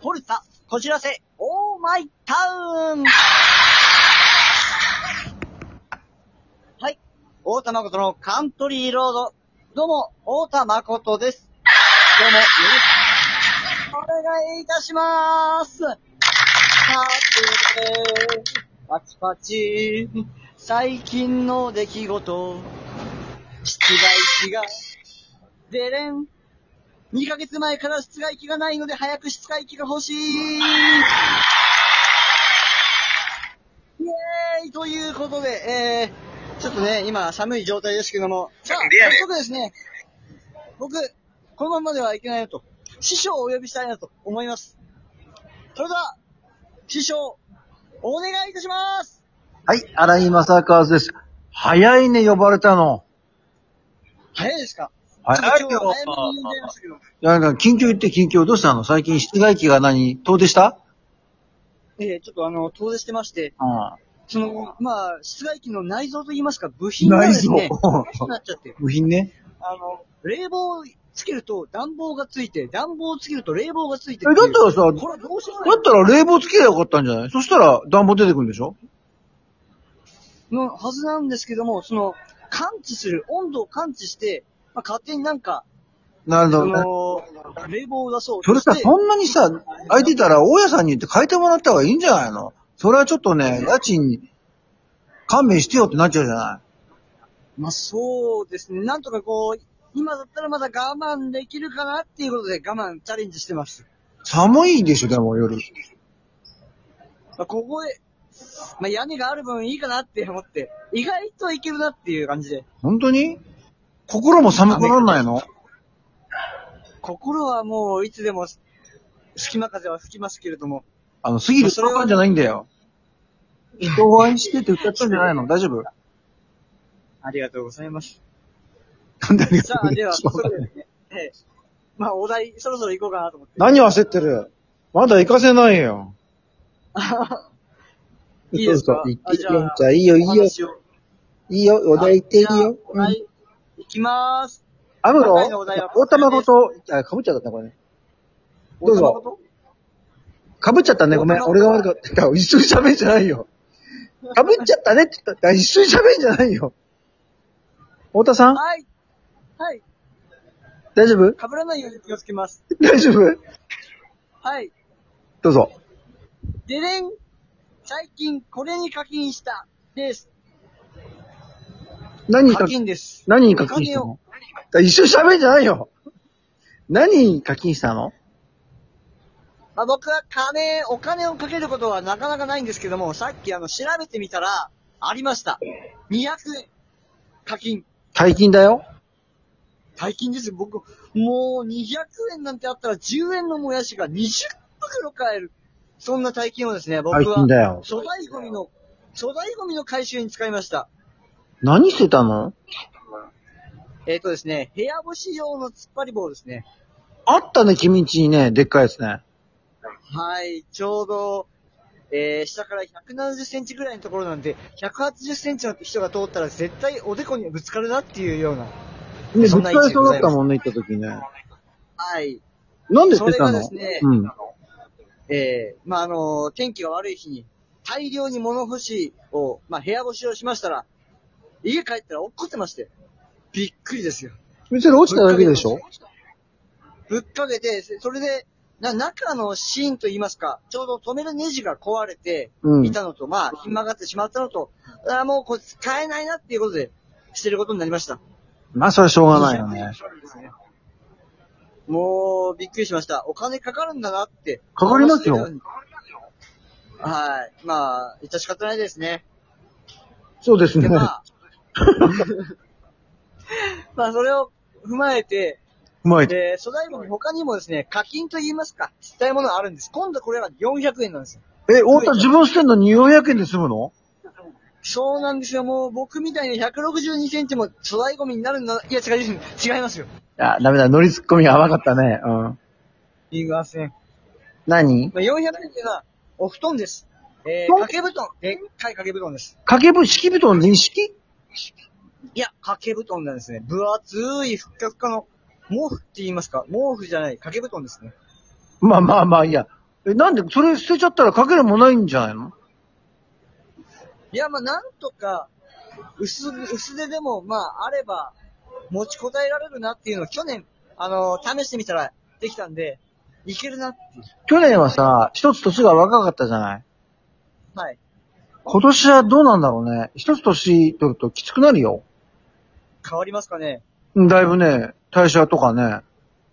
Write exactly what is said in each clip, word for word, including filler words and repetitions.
ポルタ、こじらせ、オーマイタウン。はい。太田誠のカントリーロード。どうも、太田誠です。どうも、よろしくお願いいたしまーす。さて、パチパチ、最近の出来事、室外機が、でれん。にかげつまえから室外機がないので早く室外機が欲しい。イエーイということで、えー、ちょっとね、今寒い状態ですけども、さあ、早速ですね、僕、このままではいけないなと、師匠をお呼びしたいなと思います。それでは、師匠、お願いいたします。 はい、荒井正和です。早いね、呼ばれたの。 早いですか？ 早いよ。 ちょっと今日早めに呼んじゃいましたけど。 いや、なんか、緊急言って、緊急。どうしたの？最近、室外機が何遠出した？ えー、ちょっとあの、遠出してまして、 うん。 その、まあ、室外機の内臓といいますか、部品がですね、おかしくなっちゃって。 部品ね。 あの、冷房つけると暖房がついて、暖房つけると冷房がついて。 え、だったらさ、 これどうしようだったら冷房つければよかったんじゃない？そしたら暖房出てくるんでしょ？ のはずなんですけども、その、感知する、温度を感知して、まあ、勝手になんか、 なるほどね。 その、冷房を出そうそれさ、 して。 そんなにさ、空いてたら、大家さんに言って変えてもらった方がいいんじゃないの？それはちょっとね、家賃に勘弁してよってなっちゃうじゃない？ まあ、そうですね。なんとかこう、今だったらまだ我慢できるかなっていうことで我慢チャレンジしてます。 寒いでしょ、でも夜。 まあ、ここへ、まあ、屋根がある分いいかなって思って、意外といけるなっていう感じで。 本当に？心も寒くならないの？ 心はもういつでも隙間風は吹きますけれども。 あの、過ぎるそれはじゃないんだよ。人を愛してって歌ったんじゃないの？大丈夫？ ありがとうございます。 なんでありがとさあ、 うございでは、 ます。 それでですね、ええ、まあ、お題、そろそろ行こうかなと思って。 何焦ってる？まだ行かせないよ。 いいですか？ そうそう、行っていいあ、じゃあ、 よ。じゃあいいよ、いいよ。いいよ、お題行っていいよ。 お題、行きまーす。 アムロ今回のお題は大玉ごと、あ、かぶっちゃったね、これね。どうぞ。かぶっちゃったね、ごめん。俺が悪かった。一緒に喋んじゃないよ。かぶっちゃったねって言ったら、一緒に喋んじゃないよ。太田さん？ はい。はい。 大丈夫？ 被らないように気をつけます。 大丈夫？ はい。 どうぞ。 でれん。最近これに課金した。です。 何に課金です。 何に課金したの？一緒に喋んじゃないよ。何に課金したの？ まあ、僕は金、お金をかけることはなかなかないんですけども、さっきあの、調べてみたら、ありました。にひゃくえん。課金。 大金だよ。 大金ですよ。僕、もうにひゃくえんなんてあったらじゅうえんのもやしがにじゅっぷくろ買える。そんな大金をですね、僕は。 大金だよ。 粗大ゴミの、粗大ゴミの回収に使いました。 何してたの？ えっとですね、部屋干し用の突っ張り棒ですね。 あったね、君んちにね、でっかいやつね。 はい、ちょうど、えー、下からひゃくななじゅっセンチぐらいのところなんで、ひゃくはちじゅっセンチの人が通ったら絶対おでこにぶつかるなっていうような。 ね、ぶつそんなかりそうだ位置でございます。 ったもんね、行った時ね。 はい。 なんで捨てたの？ それがですね、 うん。 えー、まあ、あのー、天気が悪い日に、大量に物干しを、まあ、部屋干しをしましたら、家帰ったら落っこってまして、びっくりですよ。 別に落ちただけでしょ？ ぶっかけて、それで、な、中の芯と言いますか、ちょうど止めるネジが壊れてうんいたのと、まあ、ひん曲がってしまったのと、あもうこれ使えないなっていうことで、捨てることになりました。 まあ、それはしょうがないよね。 もう、びっくりしました。お金かかるんだなって。 かかりますよ。 はい。まあ、致し方ないですね。 そうですね。 で、まあ、まあ、それを踏まえて、 うまい。 で、粗大ゴミ他にもですね、課金と言いますか、捨てたいものがあるんです。今度これはよんひゃくえんなんですよ。 え、太田自分捨てんのによんひゃくえんで済むの？ そうなんですよ。もう僕みたいにひゃくろくじゅうにセンチも粗大ゴミになるんだ。いや、違う、違いますよ。 あ、ダメだ。乗りツッコミが甘かったね。うん。 いません。 何？ まあ、よんひゃくえんっていうのは、お布団です。えー、掛け布団。でっかい掛け布団です。 掛け布、敷布団で敷？ いや、掛け布団なんですね。分厚いふっかふかの毛布って言いますか？毛布じゃない、掛け布団ですね。 まあまあまあ、いいや。 え、なんで、それ捨てちゃったらかけるもないんじゃないの？ いや、まあ、なんとか、薄、薄手でも、まあ、あれば、持ちこたえられるなっていうのを去年、あのー、試してみたらできたんで、いけるなっていう。 去年はさ、一つ年が若かったじゃない。 はい。 今年はどうなんだろうね。一つ年取るときつくなるよ。 変わりますかね。 うんだいぶね、代謝とかね。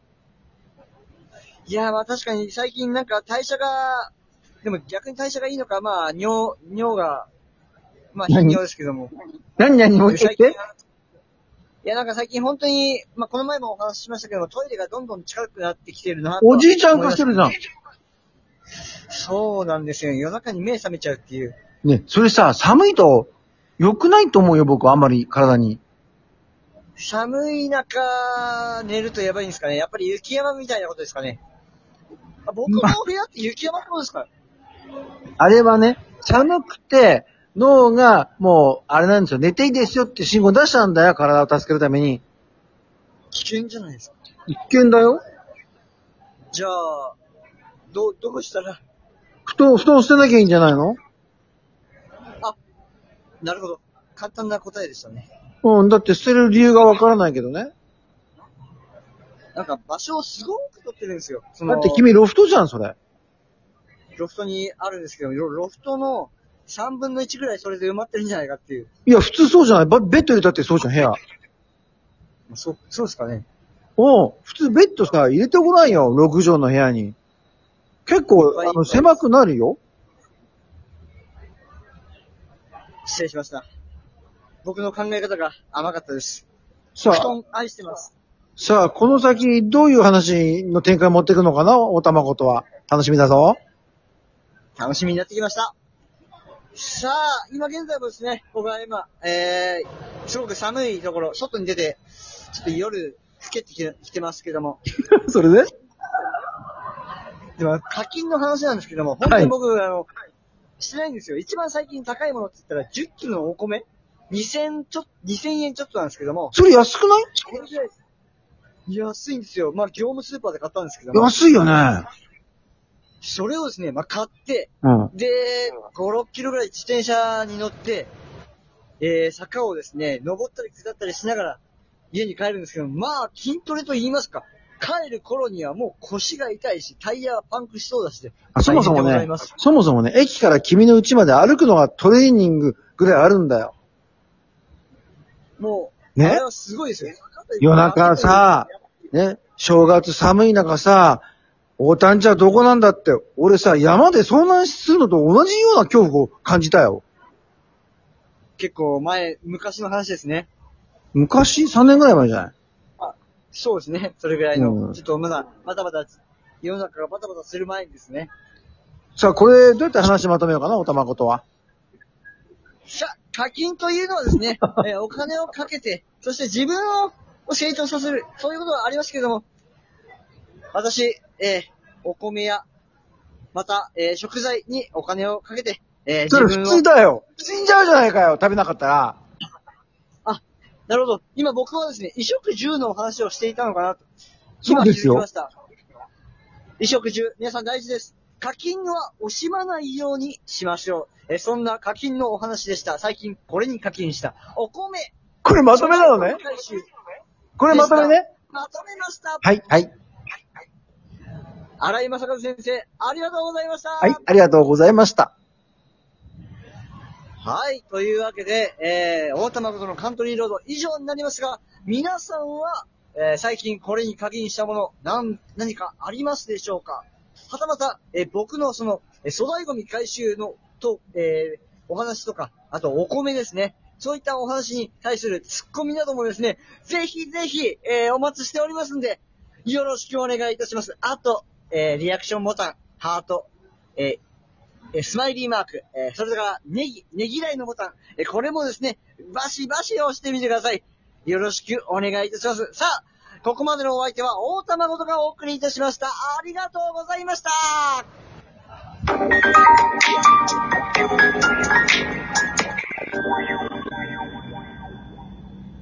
いや、まあ確かに最近なんか代謝が、でも逆に代謝がいいのか、まあ尿、尿が、まあ頻尿ですけども。 何何もう一回言って。 いや、なんか最近本当に、まあこの前もお話ししましたけども、トイレがどんどん近くなってきてるなと。 おじいちゃん化してるじゃん。 そうなんですよ。夜中に目覚めちゃうっていう。 ね、それさ、寒いと良くないと思うよ、僕はあんまり体に。 寒い中、寝るとやばいんですかね。やっぱり雪山みたいなことですかね。あ、僕の部屋って雪山ってことですか？ あれはね、寒くて、脳がもう、あれなんですよ、寝ていいですよって信号出したんだよ、体を助けるために。 危険じゃないですか。 危険だよ。 じゃあ、ど、どうしたら。 布団、布団捨てなきゃいいんじゃないの？ あ、なるほど。簡単な答えでしたね。 うん、だって捨てる理由がわからないけどね。 なんか場所をすごく取ってるんですよ。そのだって君ロフトじゃん、それ。 ロフトにあるんですけど、ロロフトのさんぶんのいちぐらいそれで埋まってるんじゃないかっていう。 いや、普通そうじゃない。ばベッド入れたってそうじゃん、部屋。 そう、そうですかね。 おう、普通ベッドさ、入れてごらんよ、ろくじょうの部屋に。結構、あの、狭くなるよ。 失礼しました。僕の考え方が甘かったです。 さあ、 布団愛してます。 さあ、この先、どういう話の展開持っていくのかな、おたまことは。楽しみだぞ。 楽しみになってきました。さあ、今現在もですね、僕は今、えー、すごく寒いところ、外に出て、ちょっと夜、更けてきてきてますけども。 それででも、課金の話なんですけども、本当に僕、はい、あの、してないんですよ。一番最近高いものって言ったら、じゅっキロのお米にせんちょ、にせんえんちょっとなんですけども。 それ安くない？ 安いんですよ。まあ、業務スーパーで買ったんですけども。 安いよね。 それをですね、まあ、買って、 うん、 で、ご、ろっキロぐらい自転車に乗って、えー、坂をですね、登ったり下ったりしながら、家に帰るんですけど、まあ、筋トレと言いますか、帰る頃にはもう腰が痛いし、タイヤはパンクしそうだしで。 あ、そもそもね、そもそもね、駅から君の家まで歩くのがトレーニングぐらいあるんだよ。 もう、ね、あれはすごいですよ。 夜中さ、ね、正月寒い中さ、おたんちゃんどこなんだって、俺さ、山で遭難するのと同じような恐怖を感じたよ。 結構前、昔の話ですね。 昔 ?さんねんぐらい前じゃない？ あ、そうですね。それぐらいの、 うん、 ちょっとまだ、バタバタ、世の中がバタバタする前にですね。 さあ、これ、どうやって話まとめようかな、おたまことは。 さあ、課金というのはですね、えー、お金をかけて、そして自分を成長させる、そういうことはありますけれども、私、えー、お米や、また、えー、食材にお金をかけて、えー、自分を。 それ普通だよ。死んじゃうじゃないかよ、食べなかったら。 あ、なるほど。今僕はですね、衣食住のお話をしていたのかなと。 そうですよ。 今気づきました。衣食住、皆さん大事です。課金は惜しまないようにしましょう。えー、そんな課金のお話でした。最近これに課金した。お米。 これまとめなのね。これまとめね。 まとめました。 はい、はい。 荒井正和先生、ありがとうございました。 はい、ありがとうございました。 はい、というわけで、えー、大田誠のカントリーロード以上になりますが、皆さんは、えー、最近これに課金したもの、何、何かありますでしょうか？はたまた、えー、僕のその、えー、粗大ゴミ回収の、と、えー、お話とか、あとお米ですね。そういったお話に対するツッコミなどもですね、ぜひぜひ、えー、お待ちしておりますんで、よろしくお願いいたします。あと、えー、リアクションボタン、ハート、えー、スマイリーマーク、えー、それからネギ、ネギライのボタン、えー、これもですね、バシバシ押してみてください。よろしくお願いいたします。さあ、ここまでのお相手は大玉ごとがお送りいたしました。ありがとうございました。